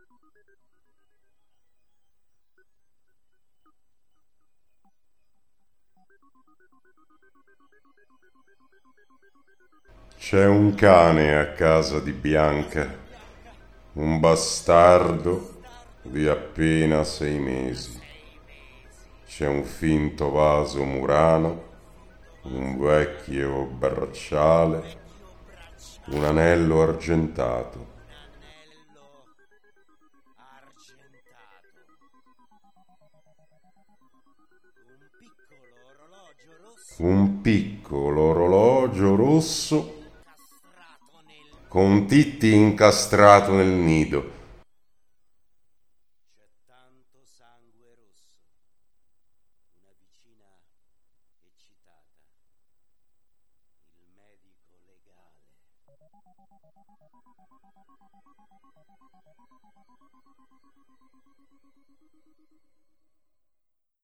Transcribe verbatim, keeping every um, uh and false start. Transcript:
C'è un cane a casa di Bianca, un bastardo di appena sei mesi. C'è un finto vaso murano, un vecchio bracciale, un anello argentato. Un piccolo orologio rosso con Titti incastrato nel nido.